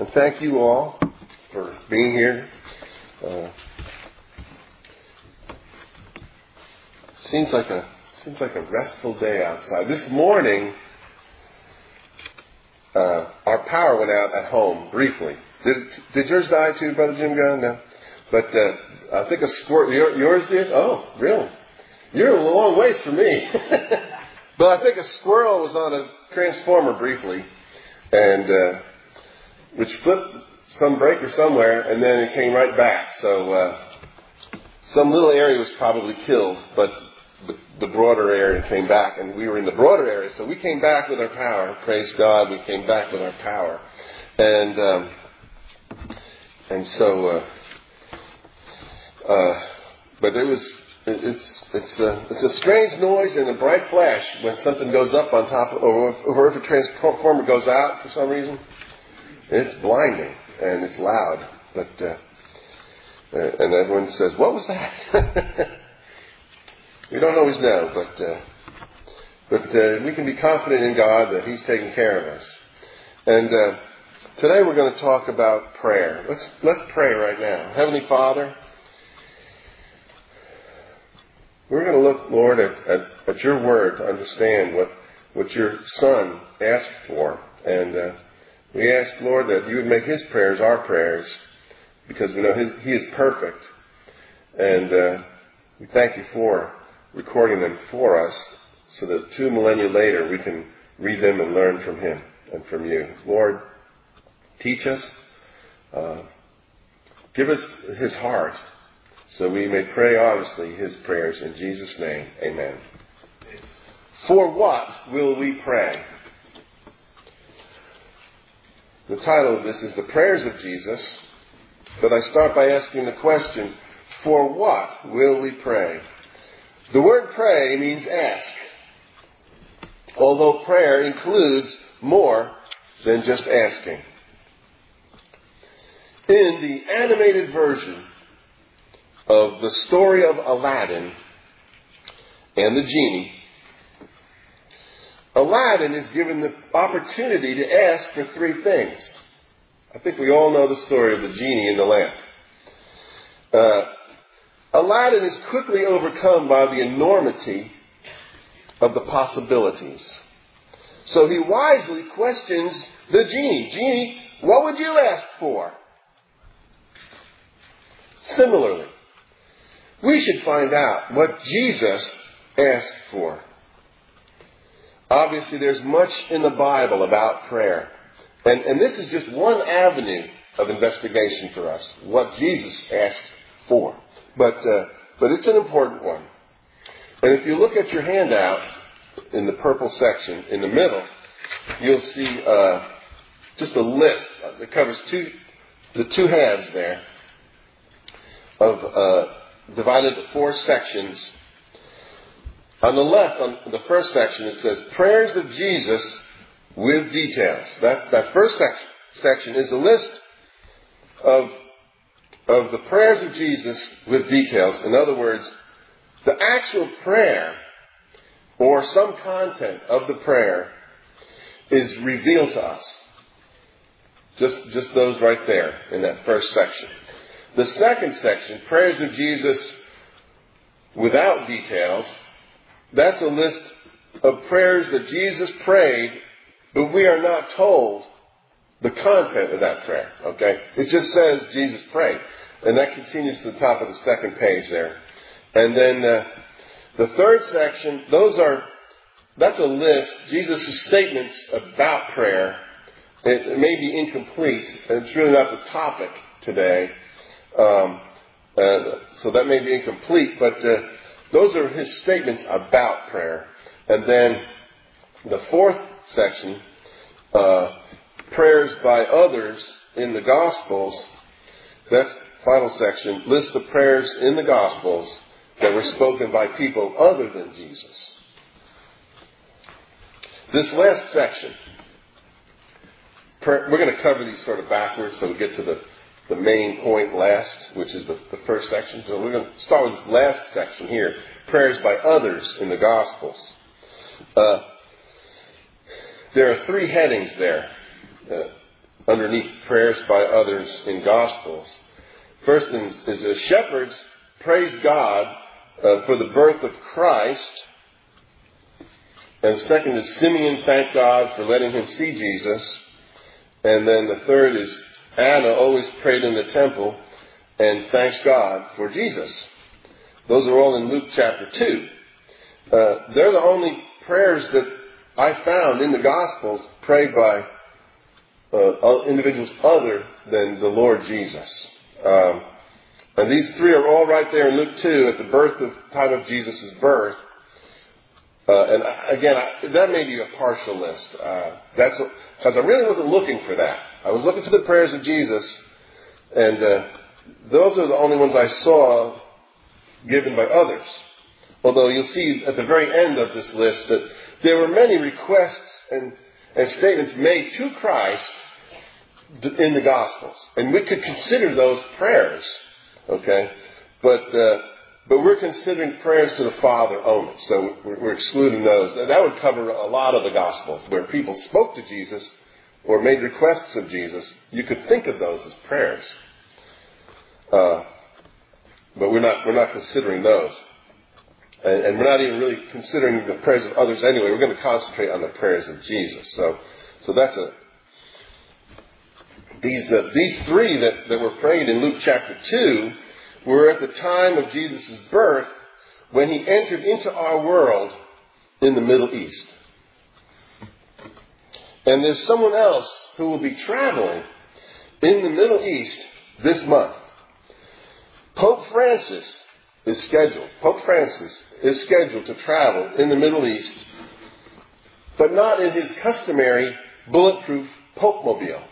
And thank you all for being here. Seems like a restful day outside. This morning, our power went out at home briefly. Did yours die too, Brother Jim Gunn? No. But I think a squirrel. Yours did? Oh, really? You're a long ways from me. But I think a squirrel was on a transformer briefly, and which flipped some breaker somewhere, and then it came right back. So some little area was probably killed, but the broader area came back, and we were in the broader area. So we came back with our power. Praise God, we came back with our power. But it's a strange noise and a bright flash when something goes up on top of, or if a transformer goes out for some reason. It's blinding and it's loud. But and everyone says, "What was that?" We don't always know, but we can be confident in God that He's taking care of us. And today we're going to talk about prayer. Let's pray right now. Heavenly Father, we're going to look, Lord, at your word to understand what your Son asked for. And we ask, Lord, that you would make his prayers our prayers, because we know he is perfect. And we thank you for recording them for us, so that 2 millennia later we can read them and learn from him and from you. Lord, teach us. Give us his heart, so we may pray honestly his prayers. In Jesus' name, amen. For what will we pray? The title of this is The Prayers of Jesus, but I start by asking the question, for what will we pray? The word pray means ask, although prayer includes more than just asking. In the animated version of the story of Aladdin and the genie, Aladdin is given the opportunity to ask for 3 things. I think we all know the story of the genie in the lamp. Aladdin is quickly overcome by the enormity of the possibilities. So he wisely questions the genie. Genie, what would you ask for? Similarly, we should find out what Jesus asked for. Obviously, there's much in the Bible about prayer. And this is just one avenue of investigation for us, what Jesus asked for. But it's an important one. And if you look at your handout in the purple section, in the middle, you'll see just a list that covers the two halves there, of divided into 4 sections. On the left, on the first section, it says, Prayers of Jesus with details. That first section is a list of the prayers of Jesus with details. In other words, the actual prayer or some content of the prayer is revealed to us. Just those right there in that first section. The second section, Prayers of Jesus without details, that's a list of prayers that Jesus prayed, but we are not told the content of that prayer. Okay? It just says Jesus prayed. And that continues to the top of the second page there. And then the third section, that's a list, Jesus' statements about prayer. It may be incomplete, and it's really not the topic today. So that may be incomplete, but those are his statements about prayer. And then the fourth section, prayers by others in the Gospels, that final section lists the prayers in the Gospels that were spoken by people other than Jesus. This last section, we're going to cover these sort of backwards, so we get to the main point last, which is the first section. So we're going to start with this last section here, prayers by others in the Gospels. There are 3 headings there. underneath prayers by others in Gospels. First is the shepherds praised God for the birth of Christ. And the second is Simeon thanked God for letting him see Jesus. And then the third is Anna always prayed in the temple and thanks God for Jesus. Those are all in Luke chapter 2. They're the only prayers that I found in the Gospels prayed by individuals other than the Lord Jesus. And these three are all right there in Luke 2 at the time of Jesus' birth. And again, that may be a partial list. Because I really wasn't looking for that. I was looking for the prayers of Jesus, and those are the only ones I saw given by others. Although you'll see at the very end of this list that there were many requests and statements made to Christ in the Gospels. And we could consider those prayers, okay? But we're considering prayers to the Father only. So we're excluding those. That would cover a lot of the Gospels where people spoke to Jesus or made requests of Jesus. You could think of those as prayers. But we're not considering those. And we're not even really considering the prayers of others anyway. We're going to concentrate on the prayers of Jesus. So that's these three that were prayed in Luke chapter 2 were at the time of Jesus' birth when he entered into our world in the Middle East. And there's someone else who will be traveling in the Middle East this month. Pope Francis is scheduled to travel in the Middle East, but not in his customary bulletproof Pope-mobile.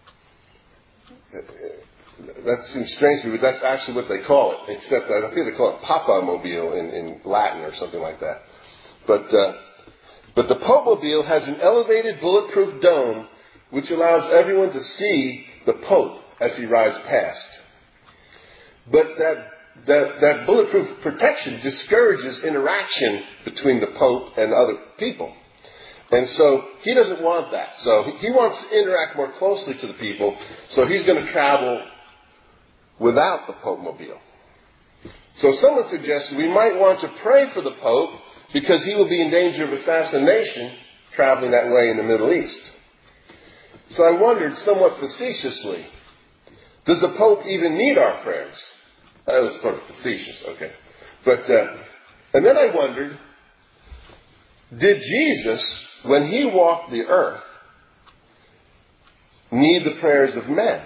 That seems strange to me, but that's actually what they call it, except I think they call it Papa-mobile in Latin or something like that. But the Pope-mobile has an elevated bulletproof dome which allows everyone to see the Pope as he rides past. But that bulletproof protection discourages interaction between the Pope and other people. And so he doesn't want that. So he wants to interact more closely to the people. So he's going to travel without the Pope-mobile. So someone suggested we might want to pray for the Pope because he will be in danger of assassination traveling that way in the Middle East. So I wondered somewhat facetiously, does the Pope even need our prayers? That was sort of facetious, okay. But, and then I wondered, did Jesus, when he walked the earth, need the prayers of men?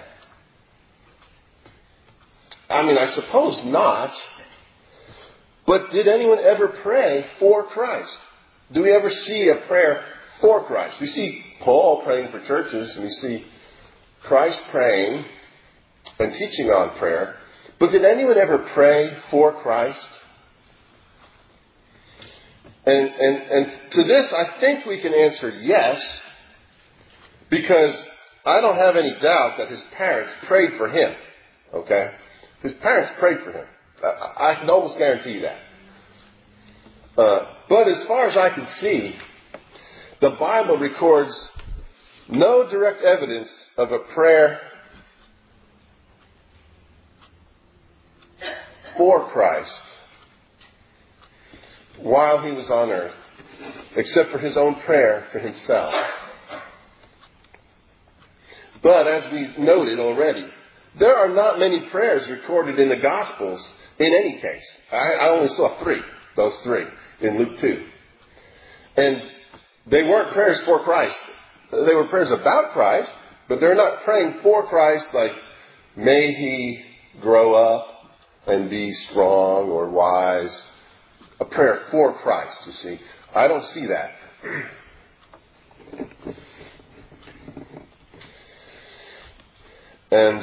I mean, I suppose not. But did anyone ever pray for Christ? Do we ever see a prayer for Christ? We see Paul praying for churches, and we see Christ praying and teaching on prayer. But did anyone ever pray for Christ? And to this, I think we can answer yes, because I don't have any doubt that his parents prayed for him. Okay? His parents prayed for him. I can almost guarantee you that. But as far as I can see, the Bible records no direct evidence of a prayer for Christ while he was on earth, except for his own prayer for himself. But as we noted already, there are not many prayers recorded in the Gospels in any case. I only saw those three in Luke 2. And they weren't prayers for Christ. They were prayers about Christ, but they're not praying for Christ like, may he grow up and be strong or wise. A prayer for Christ, you see. I don't see that. And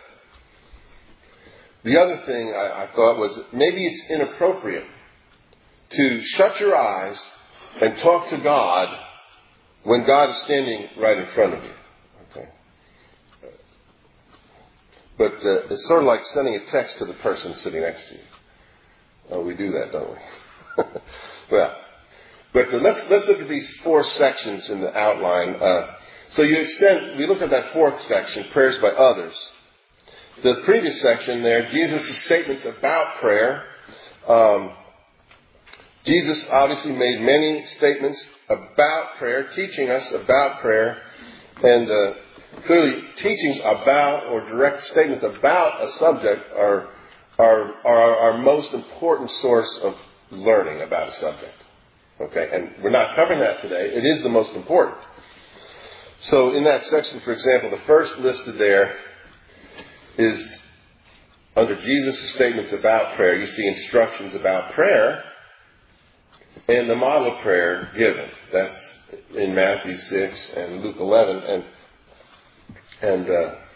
the other thing I thought was maybe it's inappropriate to shut your eyes and talk to God when God is standing right in front of you. Okay. But it's sort of like sending a text to the person sitting next to you. Oh, we do that, don't we? Well, but let's look at these four sections in the outline. So we look at that fourth section, prayers by others. The previous section there, Jesus' statements about prayer. Jesus obviously made many statements about prayer, teaching us about prayer, and clearly teachings about or direct statements about a subject are our most important source of learning about a subject. Okay, and we're not covering that today. It is the most important. So in that section, for example, the first listed there is under Jesus' statements about prayer. You see instructions about prayer and the model of prayer given. That's in Matthew 6 and Luke 11. And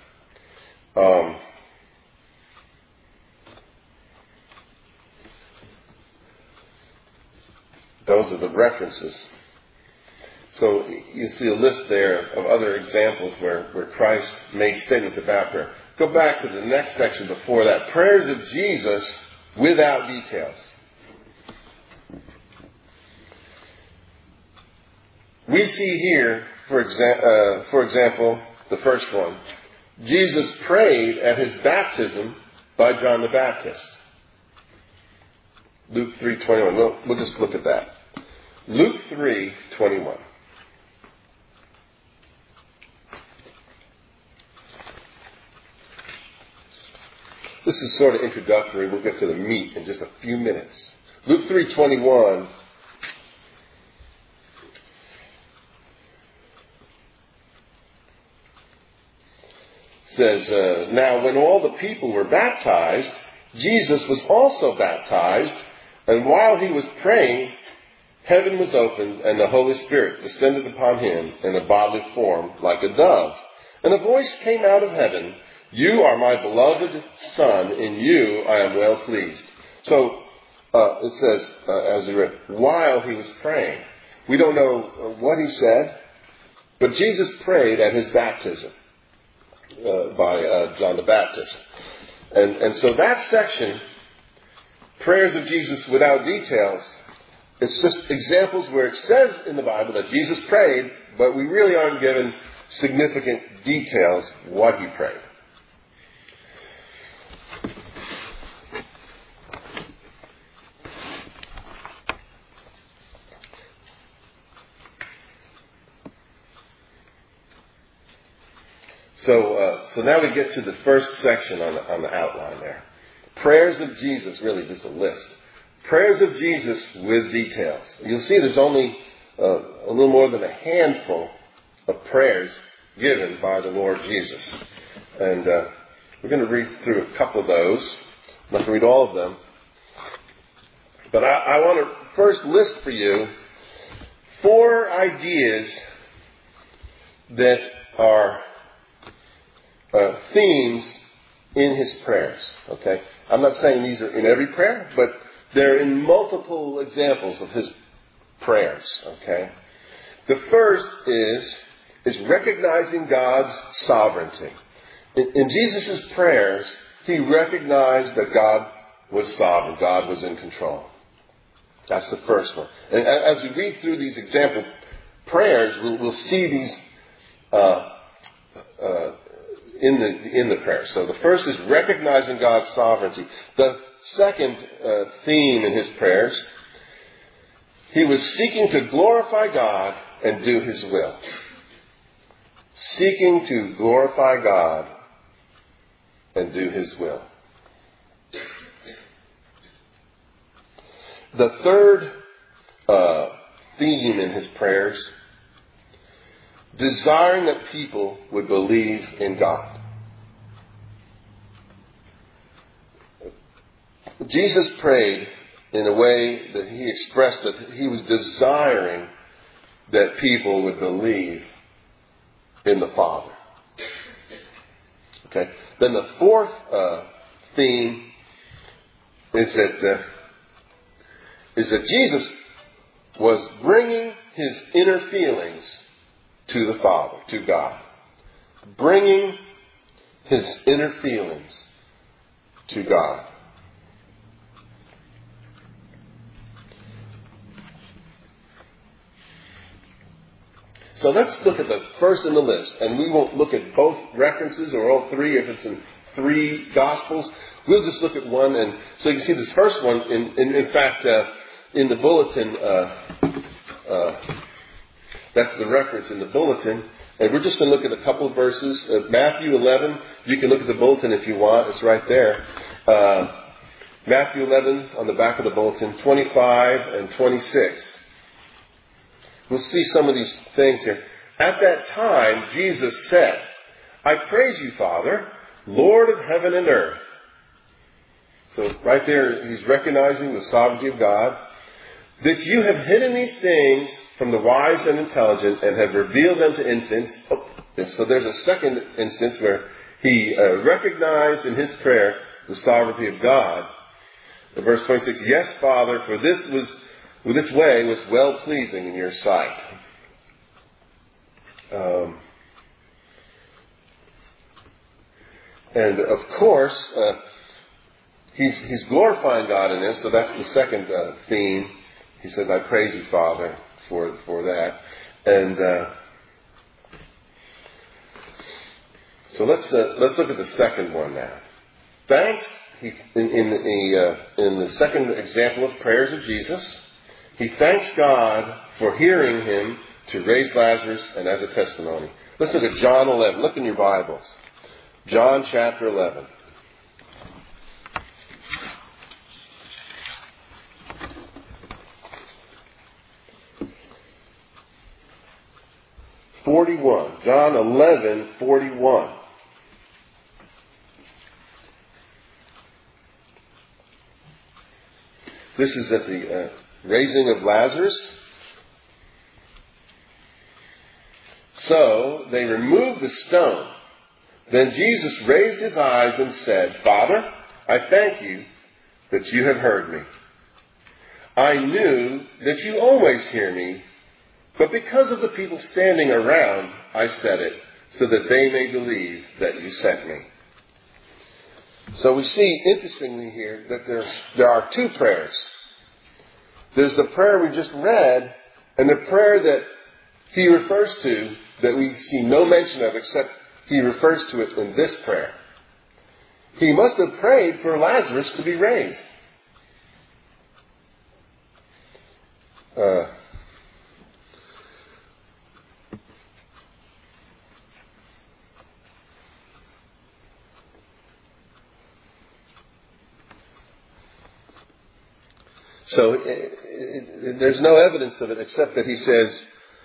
those are the references. So you see a list there of other examples where Christ made statements about prayer. Go back to the next section before that. Prayers of Jesus without details. We see here, for example, the first one. Jesus prayed at his baptism by John the Baptist. Luke 3:21. We'll just look at that. Luke 3:21. This is sort of introductory. We'll get to the meat in just a few minutes. Luke 3:21 says, Now when all the people were baptized, Jesus was also baptized, and while he was praying, heaven was opened, and the Holy Spirit descended upon him in a bodily form like a dove. And a voice came out of heaven, You are my beloved Son, in you I am well pleased. So it says, as we read, while he was praying. We don't know what he said, but Jesus prayed at his baptism by John the Baptist. And so that section, prayers of Jesus without details, it's just examples where it says in the Bible that Jesus prayed, but we really aren't given significant details what he prayed. So now we get to the first section on the outline there. Prayers of Jesus, really just a list. Prayers of Jesus with details. You'll see there's only a little more than a handful of prayers given by the Lord Jesus. And we're going to read through a couple of those. I'm not going to read all of them. But I want to first list for you 4 ideas that are themes in his prayers. Okay? I'm not saying these are in every prayer, but they're in multiple examples of his prayers. Okay? The first is recognizing God's sovereignty. In Jesus' prayers, he recognized that God was sovereign. God was in control. That's the first one. And as we read through these example prayers, we'll see these in the prayer. So the first is recognizing God's sovereignty. The second theme in his prayers, he was seeking to glorify God and do his will. Seeking to glorify God and do his will. The third theme in his prayers, desiring that people would believe in God. Jesus prayed in a way that he expressed that he was desiring that people would believe in the Father. Okay. Then the fourth theme is that Jesus was bringing his inner feelings to the Father, to God. Bringing his inner feelings to God. So let's look at the first in the list, and we won't look at both references or all three if it's in three Gospels. We'll just look at one, and so you can see this first one. In fact, in the bulletin, that's the reference in the bulletin, and we're just going to look at a couple of verses. Matthew 11. You can look at the bulletin if you want; it's right there. Matthew 11 on the back of the bulletin, 25 and 26. We'll see some of these things here. At that time, Jesus said, "I praise you, Father, Lord of heaven and earth." So right there, he's recognizing the sovereignty of God. "That you have hidden these things from the wise and intelligent and have revealed them to infants." So there's a second instance where he recognized in his prayer the sovereignty of God. In verse 26, "Yes, Father, for this way was well-pleasing in your sight." And of course, he's glorifying God in this, so that's the second theme. He says, "I praise you, Father," for that. And so let's look at the second one now. Thanks. In the second example of prayers of Jesus, he thanks God for hearing him to raise Lazarus and as a testimony. Let's look at John 11. Look in your Bibles. John chapter 11. John 11:41. This is at the raising of Lazarus. "So they removed the stone. Then Jesus raised his eyes and said, 'Father, I thank you that you have heard me. I knew that you always hear me, but because of the people standing around, I said it, so that they may believe that you sent me.'" So we see, interestingly here, that there are two prayers. There's the prayer we just read, and the prayer that he refers to, that we see no mention of, except he refers to it in this prayer. He must have prayed for Lazarus to be raised. So there's no evidence of it except that he says,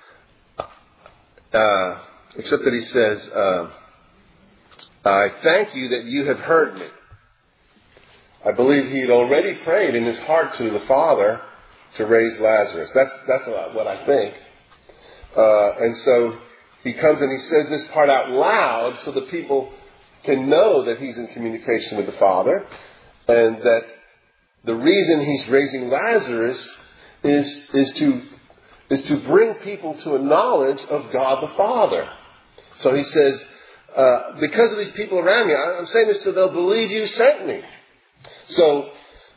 "I thank you that you have heard me." I believe he had already prayed in his heart to the Father to raise Lazarus. That's what I think. And so he comes and he says this part out loud so that people can know that he's in communication with the Father, and that the reason he's raising Lazarus is to bring people to a knowledge of God the Father. So he says, because of these people around me, I'm saying this so they'll believe you sent me. So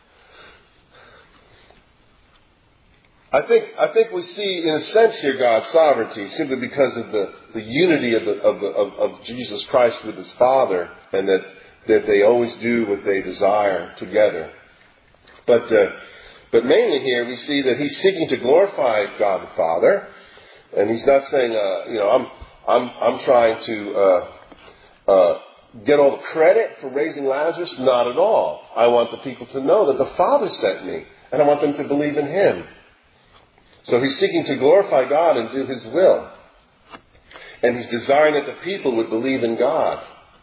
I think we see in a sense here God's sovereignty simply because of the unity of Jesus Christ with his Father, and that they always do what they desire together. But mainly here we see that he's seeking to glorify God the Father, and he's not saying, I'm trying to get all the credit for raising Lazarus. Not at all. I want the people to know that the Father sent me, and I want them to believe in him. So he's seeking to glorify God and do his will, and he's desiring that the people would believe in God.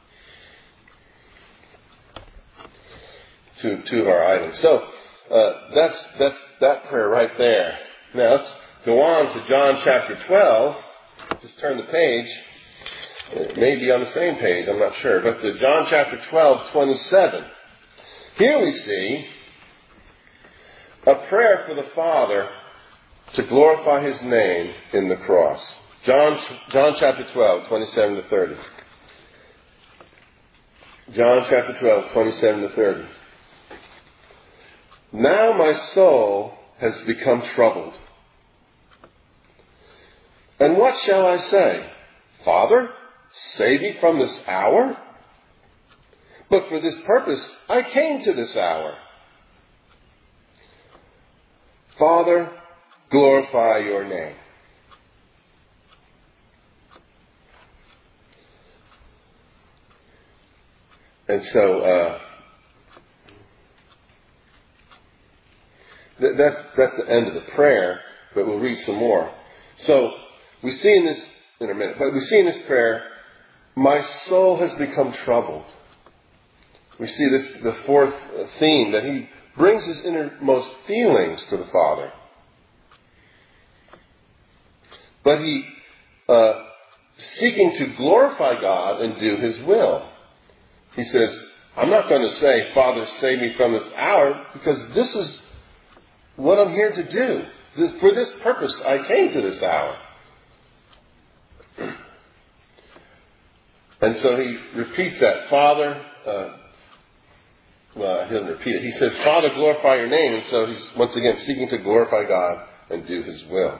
Two of our items. So that's that prayer right there. Now let's go on to John chapter 12. Just turn the page. It may be on the same page, I'm not sure. But to John chapter 12:27. Here we see a prayer for the Father to glorify his name in the cross. John chapter 12:27-30. John chapter 12:27-30. "Now my soul has become troubled. And what shall I say? Father, save me from this hour? But for this purpose I came to this hour. Father, glorify your name. And so that's the end of the prayer, but we'll read some more. So we see in this, in a minute, but we see in this prayer, my soul has become troubled. We see this, the fourth theme, that he brings his innermost feelings to the Father. But he, seeking to glorify God and do his will. He says, I'm not going to say, Father, save me from this hour, because this is what I'm here to do. For this purpose, I came to this hour. And so he repeats that, Father, he doesn't repeat it. He says, Father, glorify your name. And so he's once again seeking to glorify God and do his will.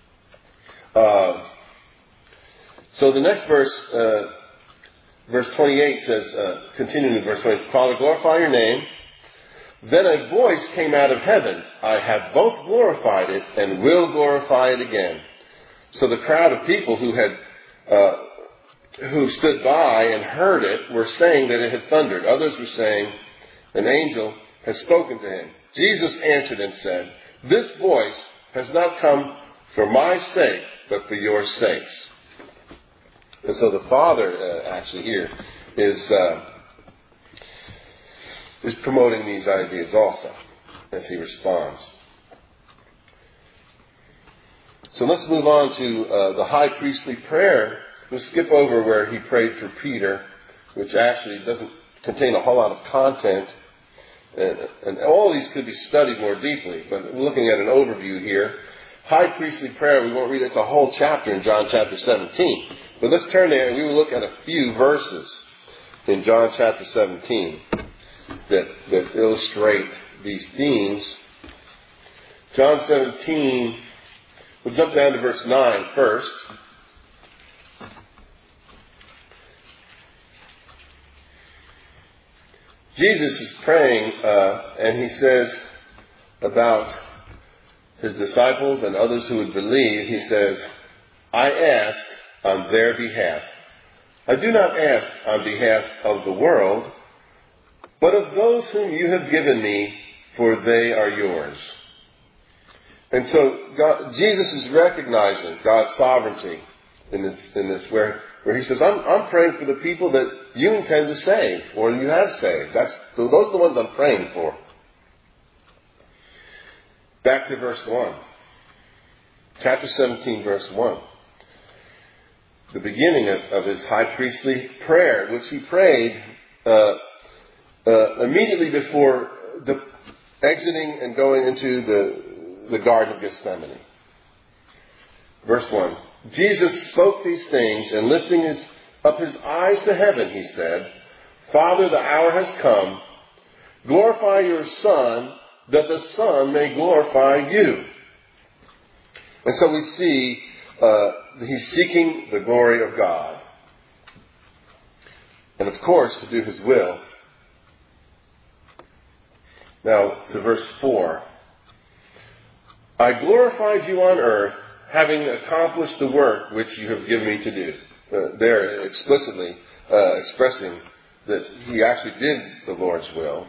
So the next verse, verse 28 says, continuing in verse 20, Father, glorify your name. Then a voice came out of heaven. I have both glorified it and will glorify it again. So the crowd of people who stood by and heard it were saying that it had thundered. Others were saying, an angel has spoken to him. Jesus answered and said, this voice has not come for my sake, but for your sakes. And so the Father, actually here, is promoting these ideas also, as he responds. So let's move on to the high priestly prayer. We'll skip over where he prayed for Peter, which actually doesn't contain a whole lot of content. And all these could be studied more deeply, but we're looking at an overview here. High priestly prayer, we won't read it the whole chapter in John chapter 17. But let's turn there and we will look at a few verses in John chapter 17 that illustrate these themes. John 17, we'll jump down to verse 9 first. Jesus is praying, and he says about his disciples and others who would believe, he says, I ask on their behalf. I do not ask on behalf of the world, but of those whom you have given me, for they are yours. And so Jesus is recognizing God's sovereignty in this where he says, I'm praying for the people that you intend to save, or you have saved. Those are the ones I'm praying for. Back to verse 1. Chapter 17, verse 1. The beginning of his high priestly prayer, which he prayed immediately before exiting and going into the Garden of Gethsemane. Verse 1. Jesus spoke these things, and lifting up his eyes to heaven, he said, Father, the hour has come. Glorify your Son, that the Son may glorify you. And so we see he's seeking the glory of God. And of course, to do his will. Now, to verse 4. I glorified you on earth, having accomplished the work which you have given me to do. There explicitly expressing that he actually did the Lord's will.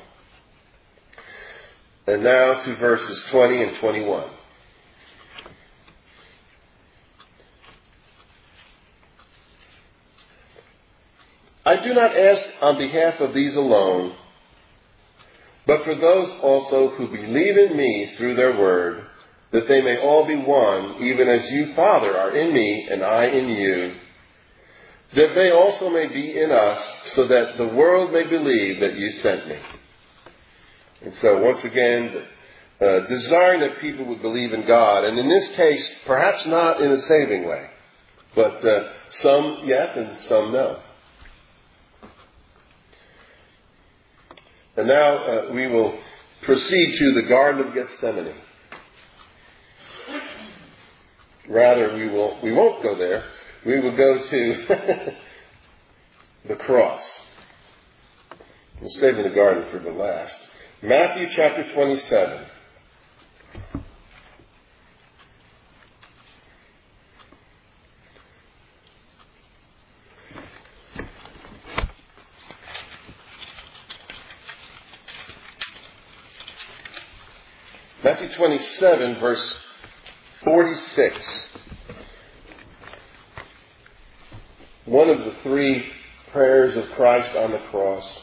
And now to verses 20 and 21. I do not ask on behalf of these alone, but for those also who believe in me through their word, that they may all be one, even as you, Father, are in me and I in you, that they also may be in us, so that the world may believe that you sent me. And so, once again, desiring that people would believe in God, and in this case, perhaps not in a saving way, but some yes and some no. And now we will proceed to the Garden of Gethsemane. Rather, we won't go there. We will go to the cross. We're saving the garden for the last. Matthew chapter 27. Matthew 27, verse 46. One of the three prayers of Christ on the cross.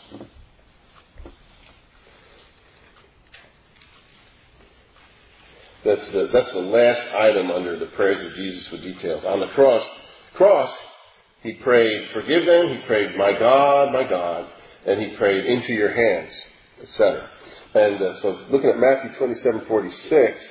That's the last item under the prayers of Jesus with details. On the cross, he prayed, forgive them. He prayed, my God, and he prayed, into your hands, etc. And so looking at Matthew 27:46,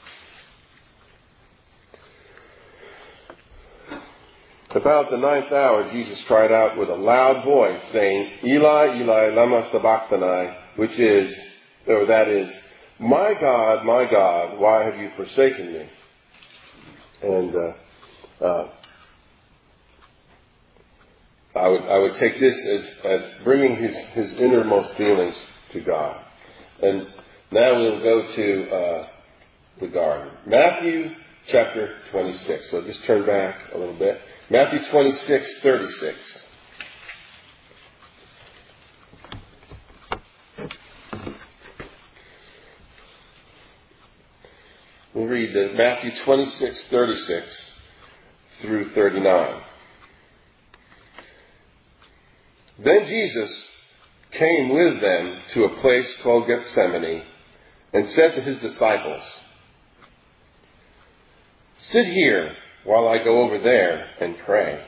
about the ninth hour, Jesus cried out with a loud voice, saying, Eli, Eli, lama sabachthani, that is, my God, why have you forsaken me? And I would take this as bringing his innermost feelings to God. And now we'll go to the garden. Matthew chapter 26. So just turn back a little bit. Matthew 26:36. We'll read Matthew 26:36 through 39. Then Jesus came with them to a place called Gethsemane and said to his disciples, sit here while I go over there and pray.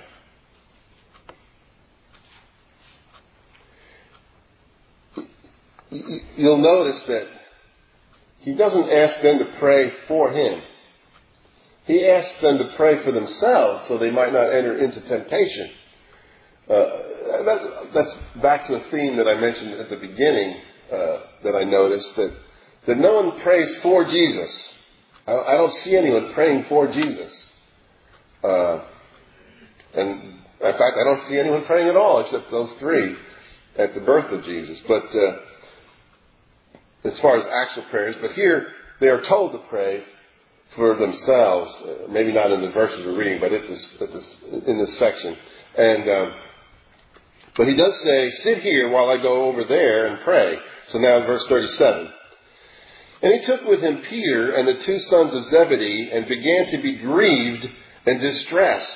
You'll notice that he doesn't ask them to pray for him. He asks them to pray for themselves so they might not enter into temptation. That's back to a theme that I mentioned at the beginning that I noticed, that no one prays for Jesus. I don't see anyone praying for Jesus. And in fact, I don't see anyone praying at all except those three at the birth of Jesus. But as far as actual prayers, but here they are told to pray for themselves. Maybe not in the verses we're reading, but in this section. And but he does say, sit here while I go over there and pray. So now verse 37. And he took with him Peter and the two sons of Zebedee and began to be grieved and distressed.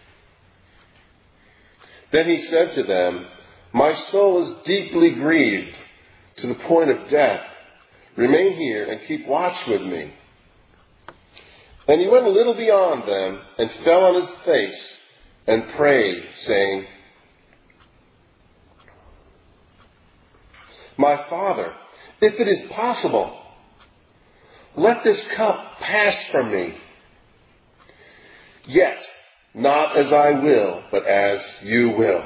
Then he said to them, my soul is deeply grieved to the point of death. Remain here and keep watch with me. And he went a little beyond them and fell on his face and prayed, saying, my Father, if it is possible, let this cup pass from me. Yet, not as I will, but as you will.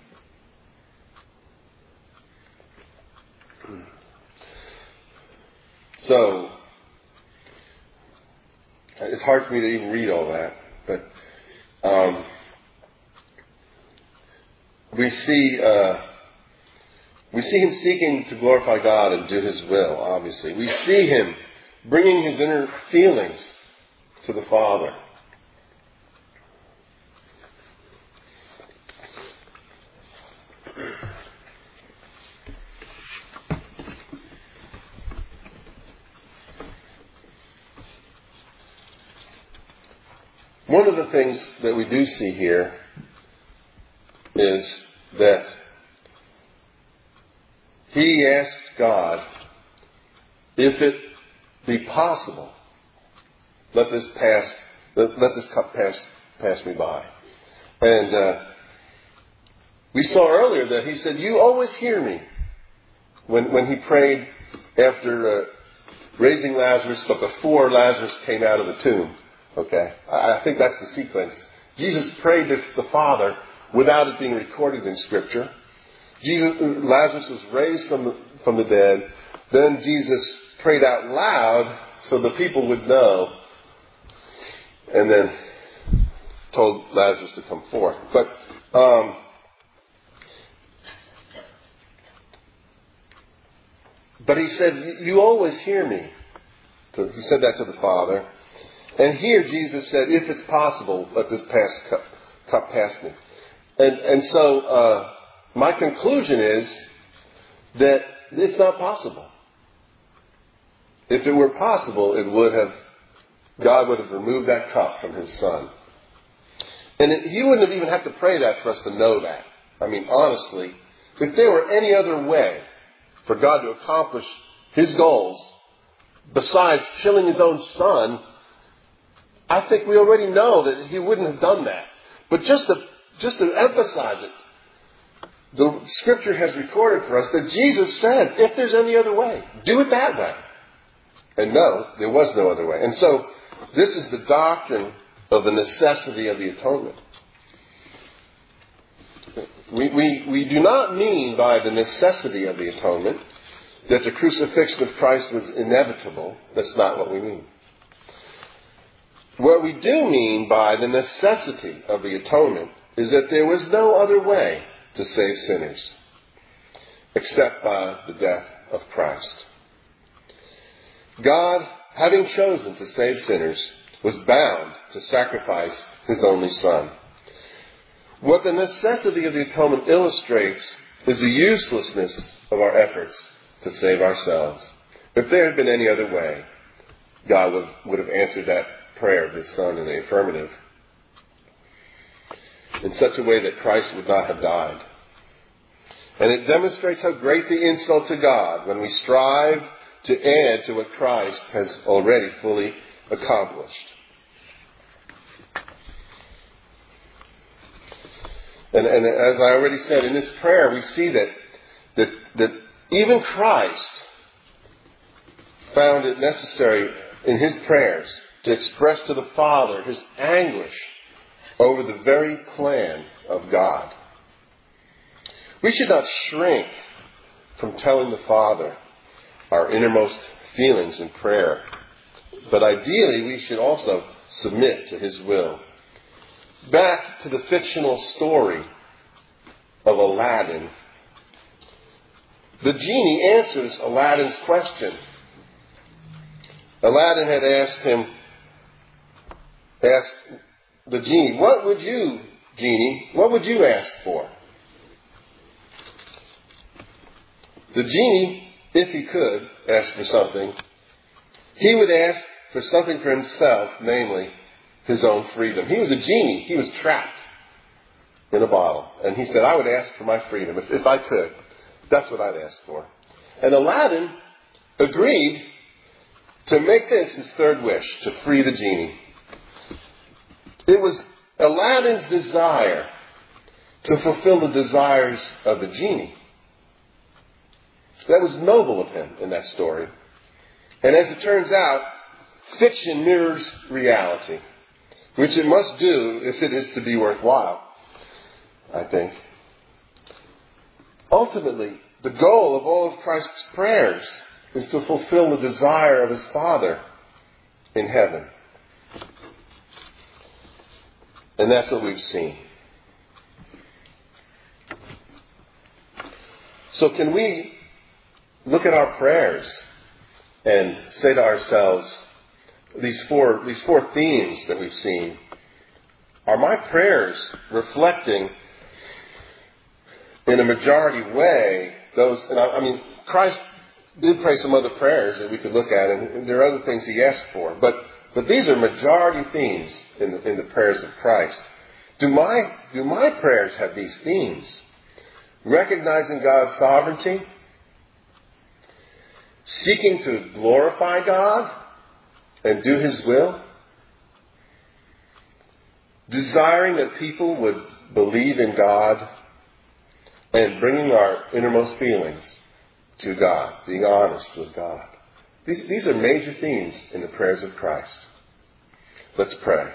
So, it's hard for me to even read all that, but we see him seeking to glorify God and do his will, obviously. We see him bringing his inner feelings to the Father. One of the things that we do see here is that he asked God, if it be possible, let this cup pass me by. And we saw earlier that he said, you always hear me, when he prayed after raising Lazarus, but before Lazarus came out of the tomb. Okay, I think that's the sequence. Jesus prayed to the Father without it being recorded in Scripture. Lazarus was raised from the dead. Then Jesus prayed out loud so the people would know. and then told Lazarus to come forth. But he said, you always hear me. So he said that to the Father. And here Jesus said, if it's possible, let this cup pass me. And so my conclusion is that it's not possible. If it were possible, God would have removed that cup from his Son. And he wouldn't have even had to pray that for us to know that. I mean, honestly, if there were any other way for God to accomplish his goals besides killing his own Son, I think we already know that he wouldn't have done that. But just to emphasize it, the Scripture has recorded for us that Jesus said, if there's any other way, do it that way. And no, there was no other way. And so this is the doctrine of the necessity of the atonement. We do not mean by the necessity of the atonement that the crucifixion of Christ was inevitable. That's not what we mean. What we do mean by the necessity of the atonement is that there was no other way to save sinners except by the death of Christ. God, having chosen to save sinners, was bound to sacrifice his only Son. What the necessity of the atonement illustrates is the uselessness of our efforts to save ourselves. If there had been any other way, God would have answered that prayer of his Son in the affirmative, in such a way that Christ would not have died. And it demonstrates how great the insult to God when we strive to add to what Christ has already fully accomplished. And as I already said, in this prayer we see that even Christ found it necessary in his prayers to express to the Father his anguish over the very plan of God. We should not shrink from telling the Father our innermost feelings in prayer, but ideally we should also submit to his will. Back to the fictional story of Aladdin. The genie answers Aladdin's question. Aladdin had asked the genie, what would you ask for? The genie, if he could ask for something, he would ask for something for himself, namely his own freedom. He was a genie. He was trapped in a bottle. And he said, I would ask for my freedom if I could. That's what I'd ask for. And Aladdin agreed to make this his third wish, to free the genie. It was Aladdin's desire to fulfill the desires of the genie. That was noble of him in that story. And as it turns out, fiction mirrors reality, which it must do if it is to be worthwhile, I think. Ultimately, the goal of all of Christ's prayers is to fulfill the desire of his Father in heaven. And that's what we've seen. So can we look at our prayers and say to ourselves, these four themes that we've seen, are my prayers reflecting in a majority way those, Christ did pray some other prayers that we could look at, and there are other things he asked for, but these are majority themes in the prayers of Christ. Do my prayers have these themes? Recognizing God's sovereignty, seeking to glorify God and do his will, desiring that people would believe in God, and bringing our innermost feelings to God, being honest with God. These are major themes in the prayers of Christ. Let's pray.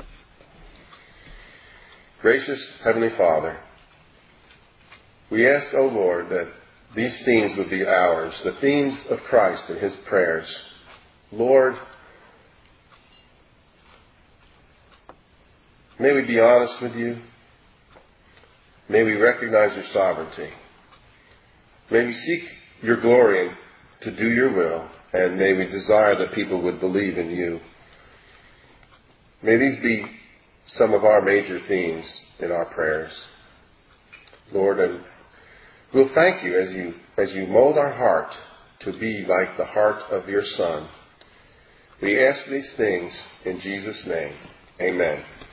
Gracious Heavenly Father, we ask, O Lord, that these themes would be ours, the themes of Christ in his prayers. Lord, May we be honest with you. May we recognize your sovereignty. May we seek your glory to do your will, and may we desire that people would believe in you. May these be some of our major themes in our prayers. Lord, and we'll thank you as you mold our heart to be like the heart of your Son. We ask these things in Jesus' name. Amen.